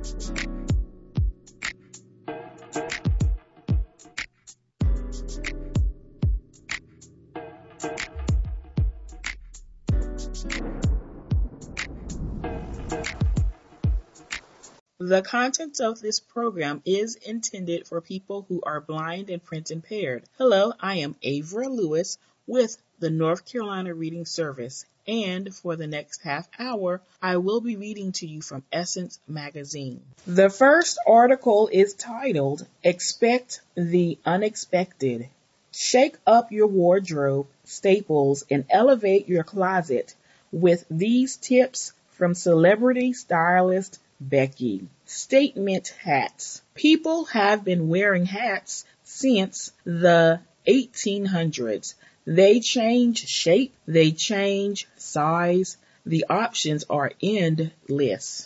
The content of this program is intended for people who are blind and print impaired. Hello, I am Avra Lewis with the North Carolina Reading Service, and for the next half hour, I will be reading to you from Essence Magazine. The first article is titled, Expect the Unexpected. Shake up your wardrobe, staples, and elevate your closet with these tips from celebrity stylist Becky. Statement hats. People have been wearing hats since the 1800s. They change shape, they change size. The options are endless.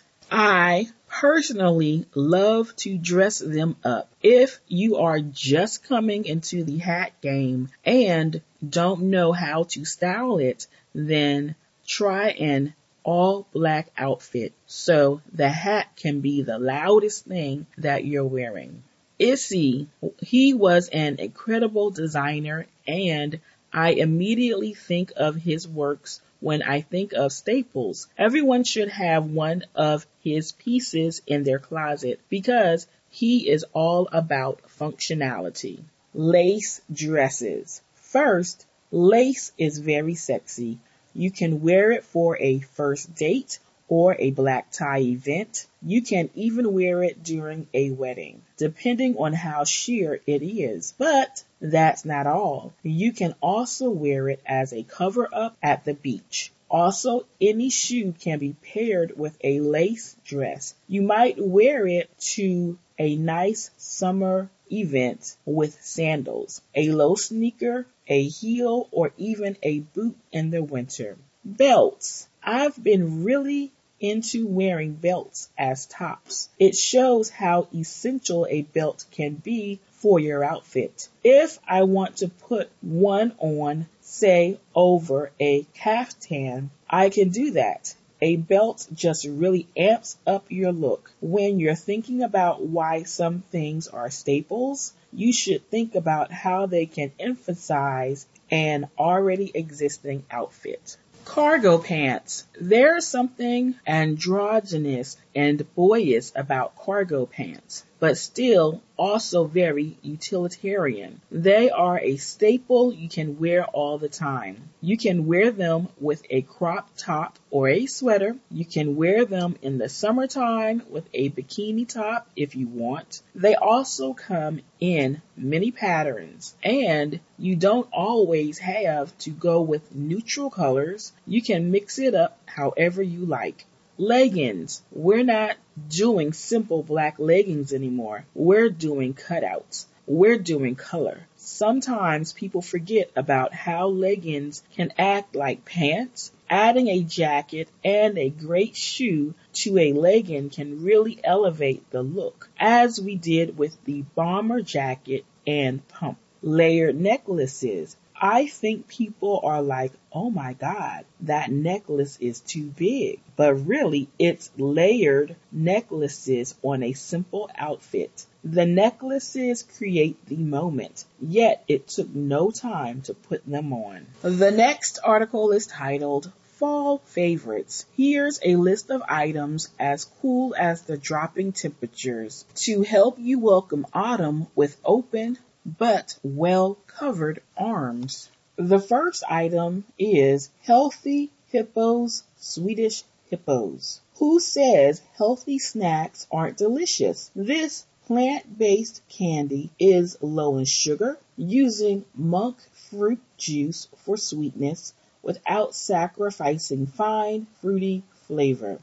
I personally love to dress them up. If you are just coming into the hat game and don't know how to style it, then try an all black outfit so the hat can be the loudest thing that you're wearing. Issy, he was an incredible designer, and I immediately think of his works when I think of staples. Everyone should have one of his pieces in their closet because he is all about functionality. Lace dresses. First, lace is very sexy. You can wear it for a first date or a black tie event. You can even wear it during a wedding, depending on how sheer it is. But that's not all. You can also wear it as a cover-up at the beach. Also, any shoe can be paired with a lace dress. You might wear it to a nice summer event with sandals, a low sneaker, a heel, or even a boot in the winter. Belts. I've been really into wearing belts as tops. It shows how essential a belt can be for your outfit. If I want to put one on, say, over a caftan, I can do that. A belt just really amps up your look. When you're thinking about why some things are staples, you should think about how they can emphasize an already existing outfit. Cargo pants. There's something androgynous and boyish about cargo pants, but still also very utilitarian. They are a staple you can wear all the time. You can wear them with a crop top or a sweater. You can wear them in the summertime with a bikini top if you want. They also come in many patterns, and you don't always have to go with neutral colors. You can mix it up however you like. Leggings. We're not doing simple black leggings anymore. We're doing cutouts. We're doing color. Sometimes people forget about how leggings can act like pants. Adding a jacket and a great shoe to a legging can really elevate the look, as we did with the bomber jacket and pump. Layered necklaces. I think people are like, oh my God, that necklace is too big. But really, it's layered necklaces on a simple outfit. The necklaces create the moment, yet it took no time to put them on. The next article is titled, Fall Favorites. Here's a list of items as cool as the dropping temperatures to help you welcome autumn with open but well-covered arms. The first item is Healthy Hippos Swedish Hippos. Who says healthy snacks aren't delicious? This plant-based candy is low in sugar, using monk fruit juice for sweetness without sacrificing fine, fruity flavor.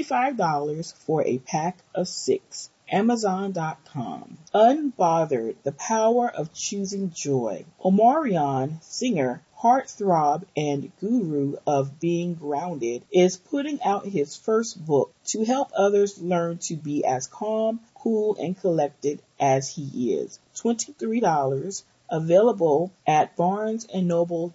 $25 for a pack of 6. Amazon.com. Unbothered, the power of choosing joy. Omarion, singer, heartthrob, and guru of being grounded, is putting out his first book to help others learn to be as calm, cool, and collected as he is. $23, available at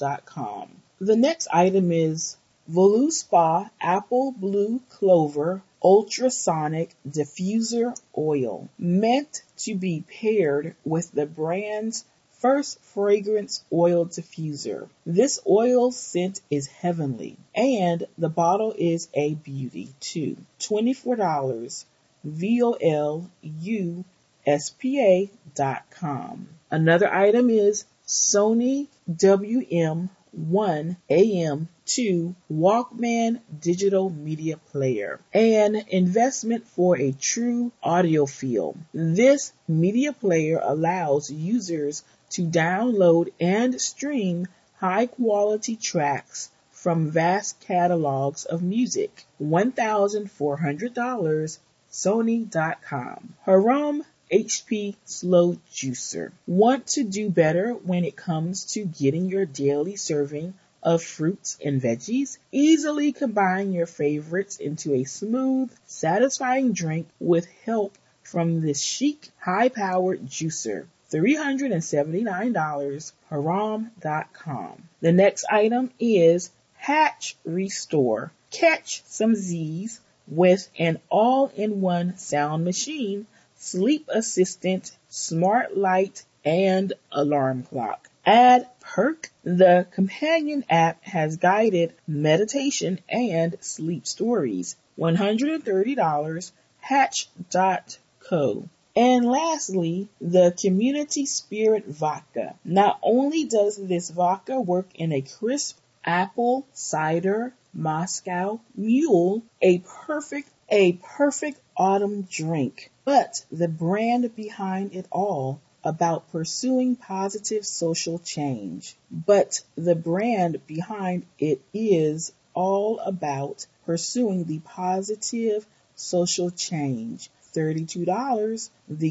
barnesandnoble.com. The next item is Voluspa Apple Blue Clover ultrasonic diffuser oil, meant to be paired with the brand's first fragrance oil diffuser. This oil scent is heavenly, and the bottle is a beauty too. $24. VOLUSPA.com. Another item is Sony WM-1AM2 Walkman digital media player, an investment for a true audiophile. This media player allows users to download and stream high-quality tracks from vast catalogs of music. $1,400. Sony.com. Haram HP Slow Juicer. Want to do better when it comes to getting your daily serving of fruits and veggies? Easily combine your favorites into a smooth, satisfying drink with help from this chic, high-powered juicer. $379. Haram.com. The next item is Hatch Restore. Catch some Z's with an all-in-one sound machine, sleep assistant, smart light, and alarm clock. Add Perk. The companion app has guided meditation and sleep stories. $130. Hatch.co. And lastly, the Community Spirit Vodka. Not only does this vodka work in a crisp apple cider Moscow Mule, a perfect autumn drink, but the brand behind it all about pursuing positive social change. But the brand behind it is all about pursuing the positive social change. $32.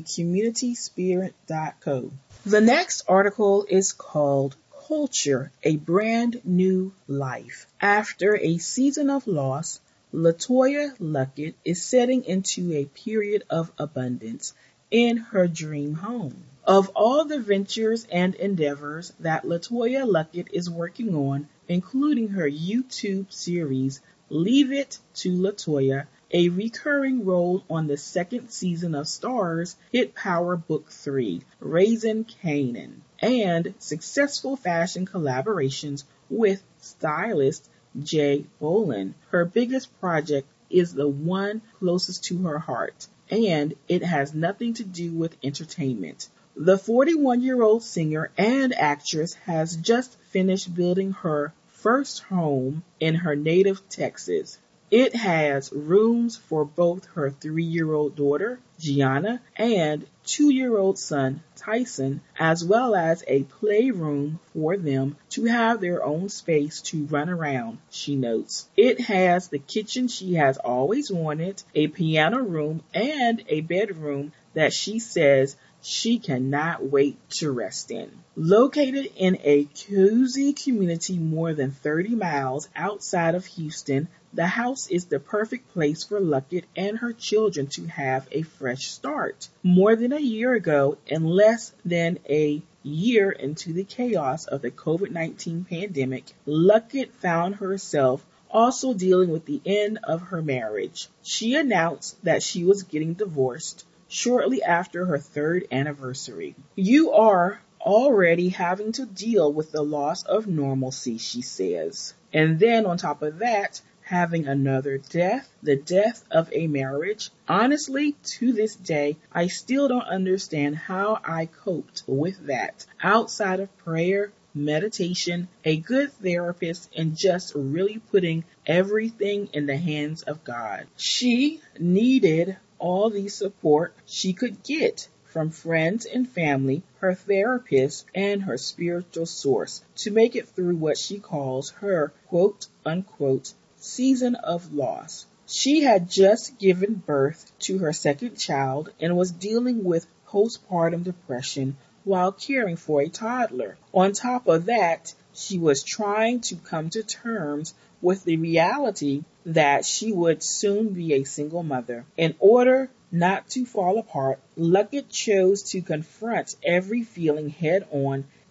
TheCommunitySpirit.co. The next article is called Culture, a Brand New Life. After a season of loss, LaToya Luckett is setting into a period of abundance in her dream home. Of all the ventures and endeavors that LaToya Luckett is working on, including her YouTube series, Leave It to LaToya, a recurring role on the second season of Starz hit Power Book 3, Raising Kanan, and successful fashion collaborations with stylist Jay Bolin. Her biggest project is the one closest to her heart, and it has nothing to do with entertainment. The 41-year-old singer and actress has just finished building her first home in her native Texas. It has rooms for both her 3-year-old daughter, Gianna, and 2-year-old son, Tyson, as well as a playroom for them to have their own space to run around, she notes. It has the kitchen she has always wanted, a piano room, and a bedroom that she says she cannot wait to rest in. Located in a cozy community more than 30 miles outside of Houston, the house is the perfect place for Luckett and her children to have a fresh start. More than a year ago, and less than a year into the chaos of the COVID-19 pandemic, Luckett found herself also dealing with the end of her marriage. She announced that she was getting divorced shortly after her 3rd anniversary. You are already having to deal with the loss of normalcy, she says. And then on top of that, having another death, the death of a marriage. Honestly, to this day, I still don't understand how I coped with that. Outside of prayer, meditation, a good therapist, and just really putting everything in the hands of God. She needed all the support she could get from friends and family, her therapist, and her spiritual source to make it through what she calls her quote-unquote season of loss. She had just given birth to her 2nd child and was dealing with postpartum depression while caring for a toddler. On top of that, she was trying to come to terms with the reality that she would soon be a single mother. In order not to fall apart, Luckett chose to confront every feeling head on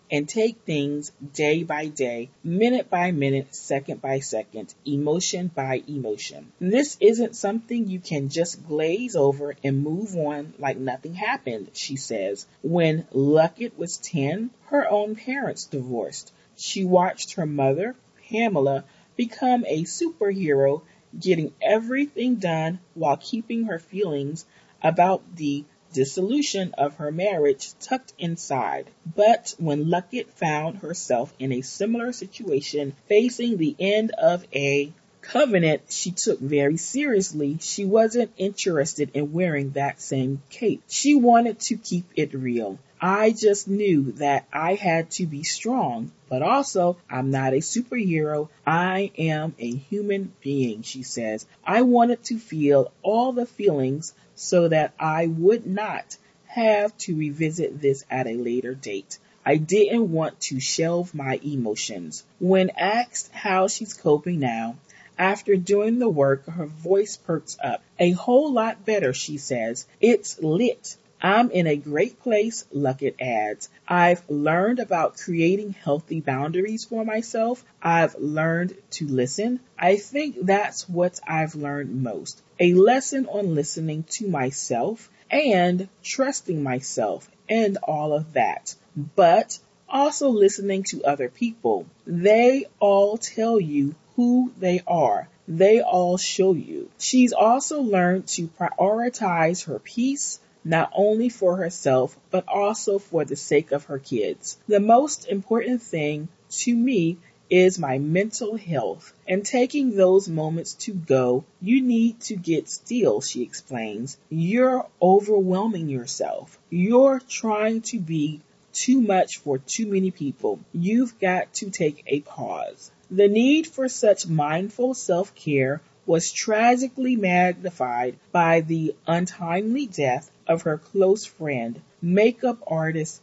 and take things day by day, minute by minute, second by second, emotion by emotion. This isn't something you can just glaze over and move on like nothing happened, she says. When Luckett was 10, her own parents divorced. She watched her mother, Pamela, become a superhero, getting everything done while keeping her feelings about the dissolution of her marriage tucked inside. But when Luckett found herself in a similar situation, facing the end of a covenant she took very seriously, she wasn't interested in wearing that same cape. She wanted to keep it real. I just knew that I had to be strong, but also I'm not a superhero. I am a human being, she says. I wanted to feel all the feelings so that I would not have to revisit this at a later date. I didn't want to shelve my emotions. When asked how she's coping now, after doing the work, her voice perks up. A whole lot better, she says. It's lit. I'm in a great place, Luckett adds. I've learned about creating healthy boundaries for myself. I've learned to listen. I think that's what I've learned most. A lesson on listening to myself and trusting myself and all of that. But also listening to other people. They all tell you who they are. They all show you. She's also learned to prioritize her peace, not only for herself, but also for the sake of her kids. The most important thing to me is my mental health, and taking those moments to go, you need to get still, she explains. You're overwhelming yourself. You're trying to be too much for too many people. You've got to take a pause. The need for such mindful self-care was tragically magnified by the untimely death of her close friend, makeup artist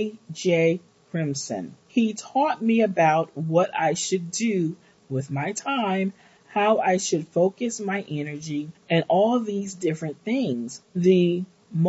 A.J. Crimson. He taught me about what I should do with my time, how I should focus my energy, and all these different things, the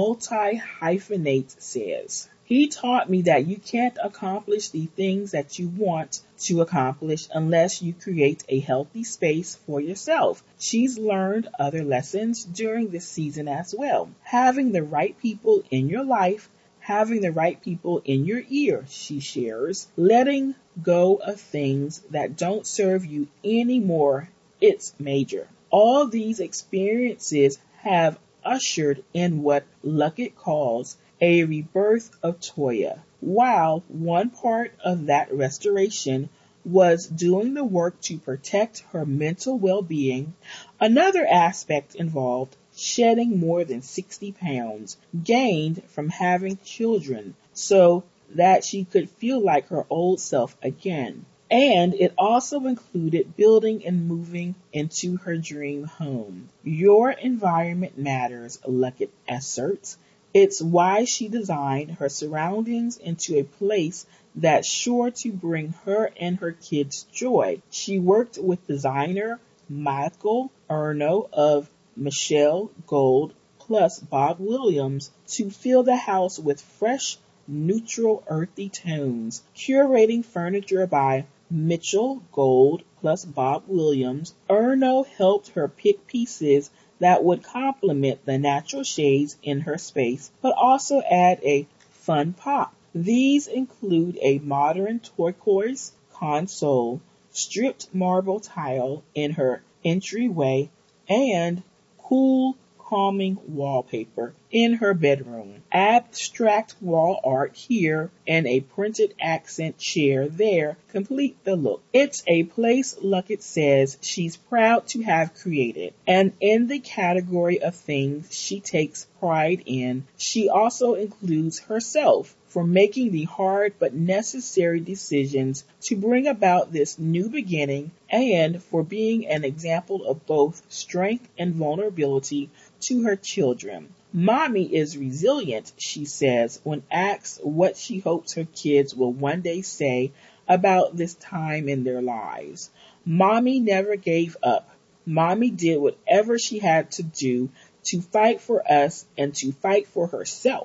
multi-hyphenate says. He taught me that you can't accomplish the things that you want to accomplish unless you create a healthy space for yourself. She's learned other lessons during this season as well. Having the right people in your life, having the right people in your ear, she shares. Letting go of things that don't serve you anymore, it's major. All these experiences have ushered in what Luckett calls a rebirth of Toya. While one part of that restoration was doing the work to protect her mental well-being, another aspect involved shedding more than 60 pounds gained from having children so that she could feel like her old self again. And it also included building and moving into her dream home. Your environment matters, Luckett asserts. It's why she designed her surroundings into a place that's sure to bring her and her kids joy. She worked with designer Michael Erno of Michelle Gold plus Bob Williams to fill the house with fresh, neutral, earthy tones, curating furniture by Mitchell Gold plus Bob Williams. Erno helped her pick pieces that would complement the natural shades in her space, but also add a fun pop. These include a modern turquoise console, stripped marble tile in her entryway, and cool, calming wallpaper in her bedroom. Abstract wall art here and a printed accent chair there complete the look. It's a place Luckett says she's proud to have created, and in the category of things she takes pride in, she also includes herself for making the hard but necessary decisions to bring about this new beginning and for being an example of both strength and vulnerability to her children. Mommy is resilient, she says, when asked what she hopes her kids will one day say about this time in their lives. Mommy never gave up. Mommy did whatever she had to do to fight for us and to fight for herself.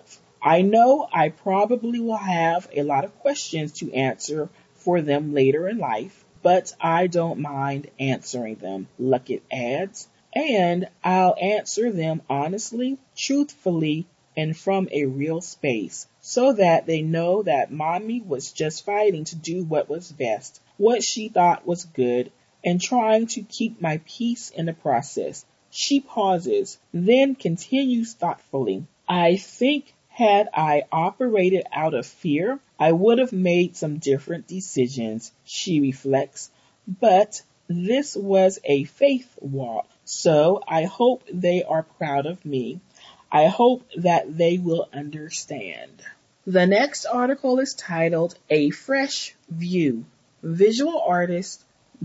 I know I probably will have a lot of questions to answer for them later in life, but I don't mind answering them, Luckett adds, and I'll answer them honestly, truthfully, and from a real space, so that they know that mommy was just fighting to do what was best, what she thought was good, and trying to keep my peace in the process. She pauses, then continues thoughtfully. I think had I operated out of fear, I would have made some different decisions, she reflects. But this was a faith walk, so I hope they are proud of me. I hope that they will understand. The next article is titled A Fresh View. Visual artist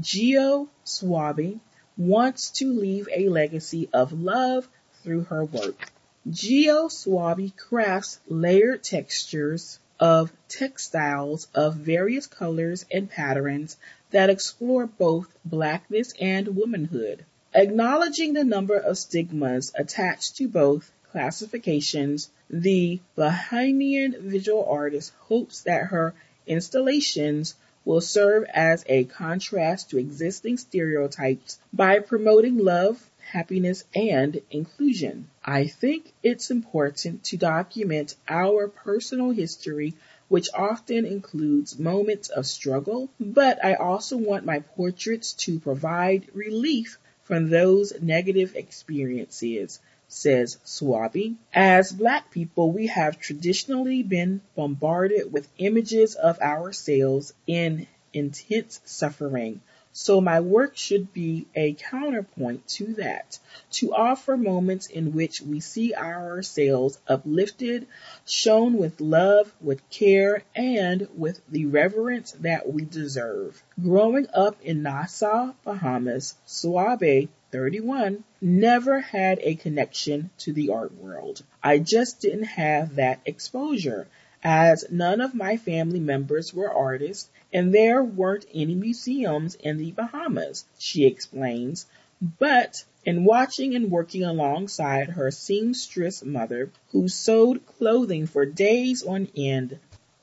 Gio Swaby wants to leave a legacy of love through her work. Gio Swaby crafts layered textures of textiles of various colors and patterns that explore both blackness and womanhood. Acknowledging the number of stigmas attached to both classifications, the Bahamian visual artist hopes that her installations will serve as a contrast to existing stereotypes by promoting love, happiness, and inclusion. I think it's important to document our personal history, which often includes moments of struggle, but I also want my portraits to provide relief from those negative experiences, says Swaby. As Black people, we have traditionally been bombarded with images of ourselves in intense suffering. So my work should be a counterpoint to that, to offer moments in which we see ourselves uplifted, shown with love, with care, and with the reverence that we deserve. Growing up in Nassau, Bahamas, Swaby, 31, never had a connection to the art world. I just didn't have that exposure, as none of my family members were artists and there weren't any museums in the Bahamas, she explains. But in watching and working alongside her seamstress mother, who sewed clothing for days on end,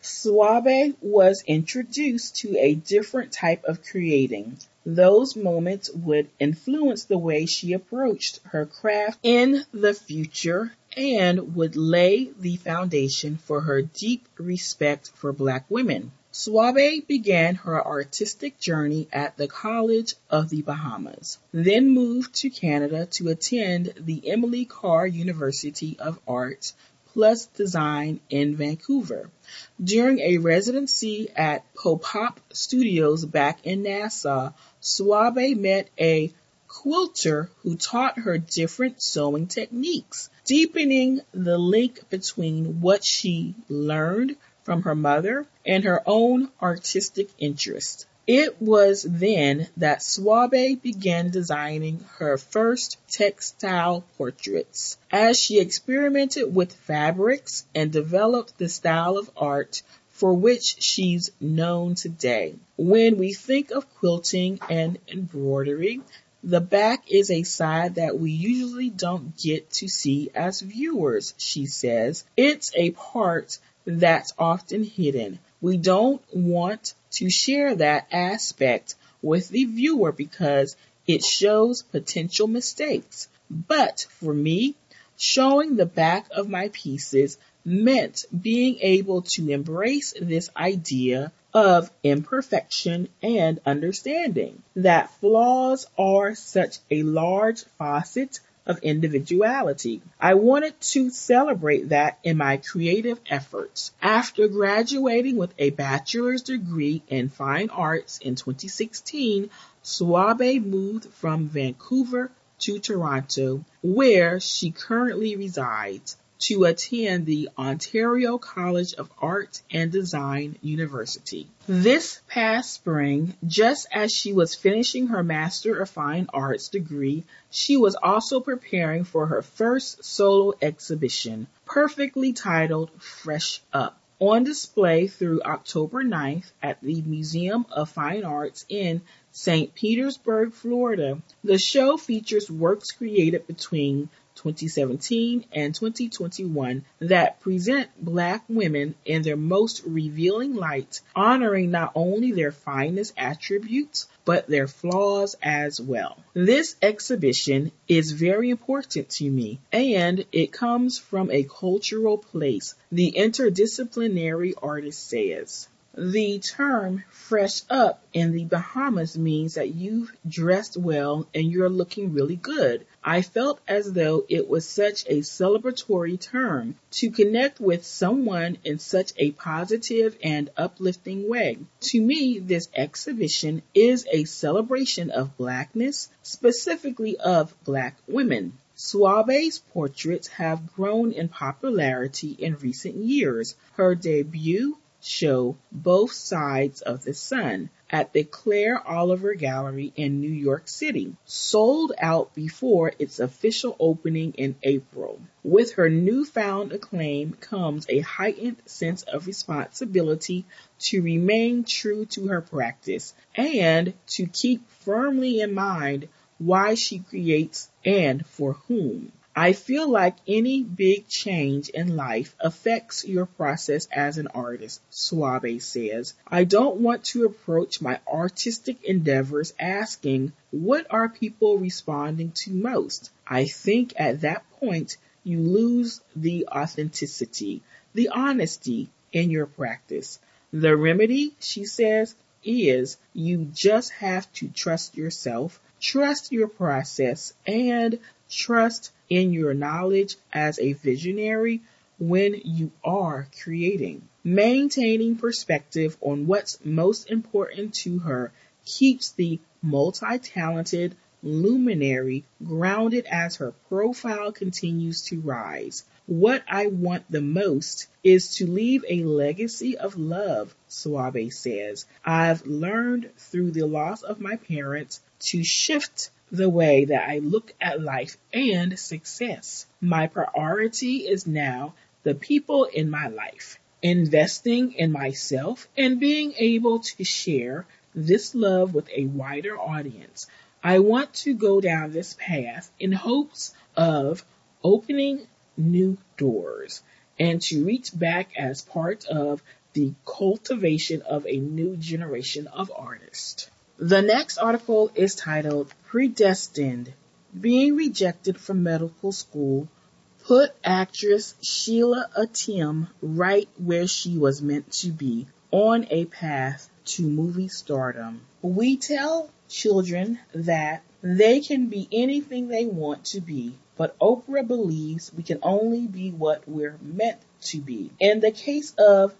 Swaby was introduced to a different type of creating. Those moments would influence the way she approached her craft in the future and would lay the foundation for her deep respect for Black women. Swaby began her artistic journey at the College of the Bahamas, then moved to Canada to attend the Emily Carr University of Arts plus Design in Vancouver. During a residency at Pop Studios back in Nassau, Swaby met a quilter who taught her different sewing techniques, deepening the link between what she learned from her mother and her own artistic interest. It was then that Swaby began designing her first textile portraits, as she experimented with fabrics and developed the style of art for which she's known today. When we think of quilting and embroidery, the back is a side that we usually don't get to see as viewers, she says. It's a part that's often hidden. We don't want to share that aspect with the viewer because it shows potential mistakes. But for me, showing the back of my pieces meant being able to embrace this idea of imperfection and understanding that flaws are such a large facet of individuality. I wanted to celebrate that in my creative efforts. After graduating with a bachelor's degree in fine arts in 2016, Swaby moved from Vancouver to Toronto, where she currently resides, to attend the Ontario College of Art and Design University. This past spring, just as she was finishing her Master of Fine Arts degree, she was also preparing for her first solo exhibition, perfectly titled Fresh Up, on display through October 9th at the Museum of Fine Arts in St. Petersburg, Florida. The show features works created between 2017 and 2021 that present Black women in their most revealing light, honoring not only their finest attributes, but their flaws as well. This exhibition is very important to me, and it comes from a cultural place, the interdisciplinary artist says. The term fresh up in the Bahamas means that you've dressed well and you're looking really good. I felt as though it was such a celebratory term to connect with someone in such a positive and uplifting way. To me, this exhibition is a celebration of Blackness, specifically of Black women. Suave's portraits have grown in popularity in recent years. Her debut show Both Sides of the Sun at the Claire Oliver Gallery in New York City sold out before its official opening in April. With her newfound acclaim comes a heightened sense of responsibility to remain true to her practice and to keep firmly in mind why she creates and for whom. I feel like any big change in life affects your process as an artist, Suave says. I don't want to approach my artistic endeavors asking, what are people responding to most? I think at that point you lose the authenticity, the honesty in your practice. The remedy, she says, is you just have to trust yourself, trust your process, and trust in your knowledge as a visionary when you are creating. Maintaining perspective on what's most important to her keeps the multi-talented luminary grounded as her profile continues to rise. What I want the most is to leave a legacy of love, Suave says. I've learned through the loss of my parents to shift the way that I look at life and success. My priority is now the people in my life, investing in myself and being able to share this love with a wider audience. I want to go down this path in hopes of opening new doors and to reach back as part of the cultivation of a new generation of artists. The next article is titled Predestined. Being rejected from medical school put actress Sheila Atim right where she was meant to be, on a path to movie stardom. We tell children that they can be anything they want to be, but Oprah believes we can only be what we're meant to be. In the case of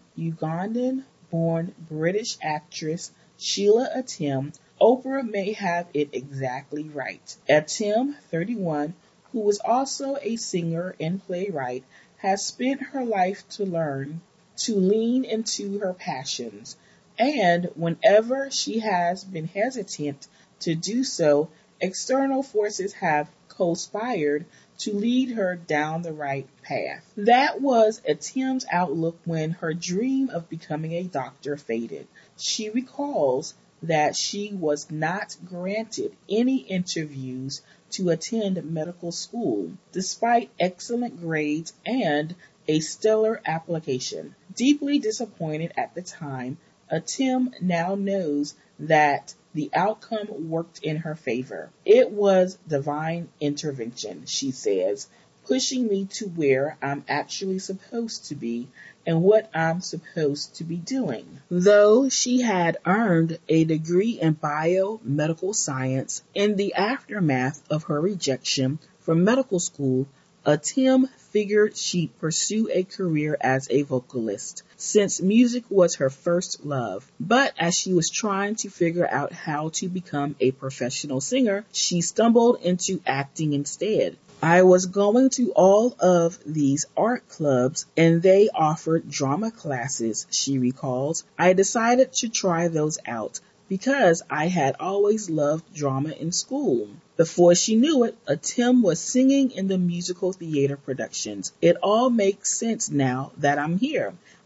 Ugandan-born British actress Sheila Atim, Oprah may have it exactly right. Atim, 31, who is also a singer and playwright, has spent her life to learn to lean into her passions, and whenever she has been hesitant to do so, external forces have conspired to lead her down the right path. That was Atim's outlook when her dream of becoming a doctor faded. She recalls that she was not granted any interviews to attend medical school, despite excellent grades and a stellar application. Deeply disappointed at the time, Atim now knows that the outcome worked in her favor. It was divine intervention, she says, pushing me to where I'm actually supposed to be and what I'm supposed to be doing. Though she had earned a degree in biomedical science in the aftermath of her rejection from medical school, Atim figured she'd pursue a career as a vocalist, since music was her first love. But as she was trying to figure out how to become a professional singer, she stumbled into acting instead. I was going to all of these art clubs and they offered drama classes, she recalls. I decided to try those out because I had always loved drama in school. Before she knew it, Atim was singing in the musical theater productions. It all makes sense now that I'm here.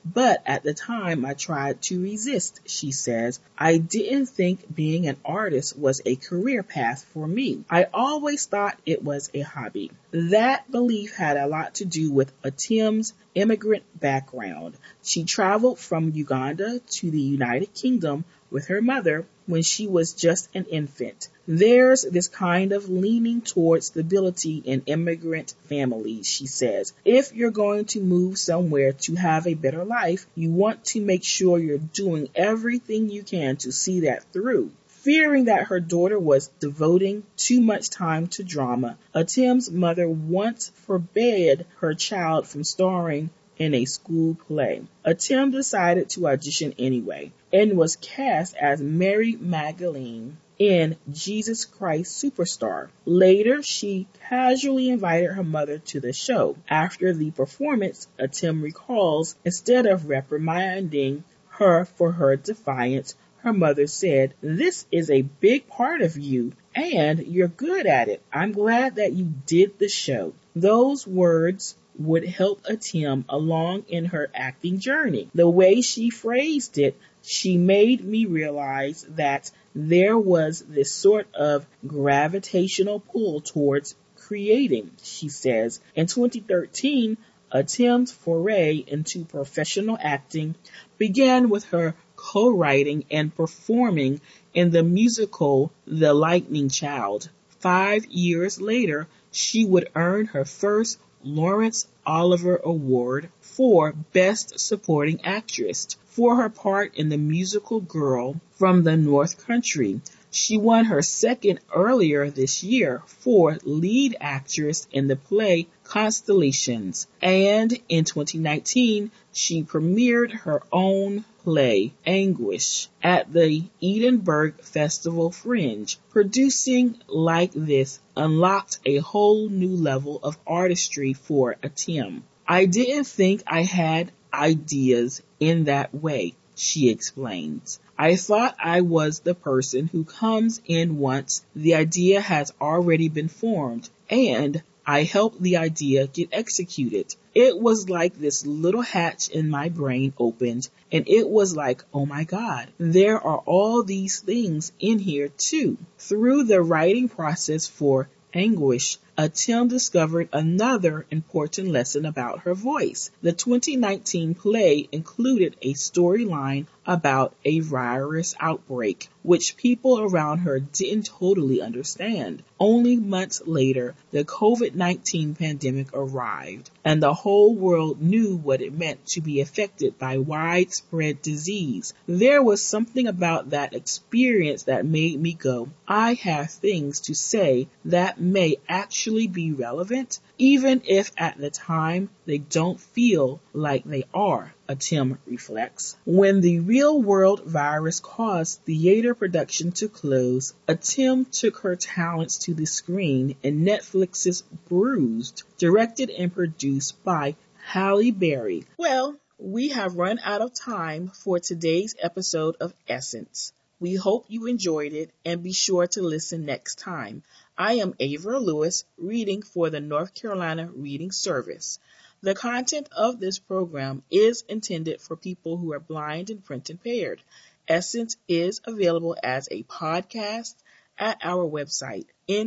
But at the time I tried to resist, she says. I didn't think being an artist was a career path for me. I always thought it was a hobby. That belief had a lot to do with Atim's immigrant background. She traveled from Uganda to the United Kingdom with her mother when she was just an infant. There's this kind of leaning towards stability in immigrant families, she says. If you're going to move somewhere to have a better life, you want to make sure you're doing everything you can to see that through. Fearing that her daughter was devoting too much time to drama, Atim's mother once forbade her child from starring in a school play. Atim decided to audition anyway and was cast as Mary Magdalene in Jesus Christ Superstar. Later, she casually invited her mother to the show. After the performance, Atim recalls, instead of reprimanding her for her defiance, her mother said, "This is a big part of you, and you're good at it. I'm glad that you did the show." Those words would help Atim along in her acting journey. The way she phrased it, she made me realize that there was this sort of gravitational pull towards creating, she says. In 2013, Atim's foray into professional acting began with her co-writing and performing in the musical The Lightning Child. 5 years later, she would earn her first Laurence Olivier Award for Best Supporting Actress for her part in the musical Girl from the North Country. She won her second earlier this year for lead actress in the play Constellations. And in 2019, she premiered her own play, Anguish, at the Edinburgh Festival Fringe. Producing like this unlocked a whole new level of artistry for Atim. I didn't think I had ideas in that way, she explains. I thought I was the person who comes in once the idea has already been formed, and I help the idea get executed. It was like this little hatch in my brain opened, and it was like, oh my God, there are all these things in here too. Through the writing process for Anguish, Atim discovered another important lesson about her voice. The 2019 play included a storyline about a virus outbreak, which people around her didn't totally understand. Only months later, the COVID-19 pandemic arrived, and the whole world knew what it meant to be affected by widespread disease. There was something about that experience that made me go, I have things to say that may actually be relevant, even if at the time they don't feel like they are, Atim reflects. When the real-world virus caused theater production to close, Atim took her talents to the screen in Netflix's Bruised, directed and produced by Halle Berry. Well, we have run out of time for today's episode of Essence. We hope you enjoyed it, and be sure to listen next time. I am Avra Lewis, reading for the North Carolina Reading Service. The content of this program is intended for people who are blind and print impaired. Essence is available as a podcast at our website,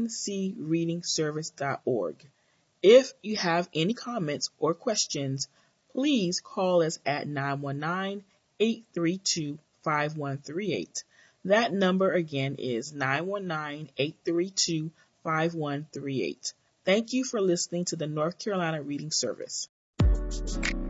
ncreadingservice.org. If you have any comments or questions, please call us at 919-832-5138. That number again is 919-832-5138. Thank you for listening to the North Carolina Reading Service.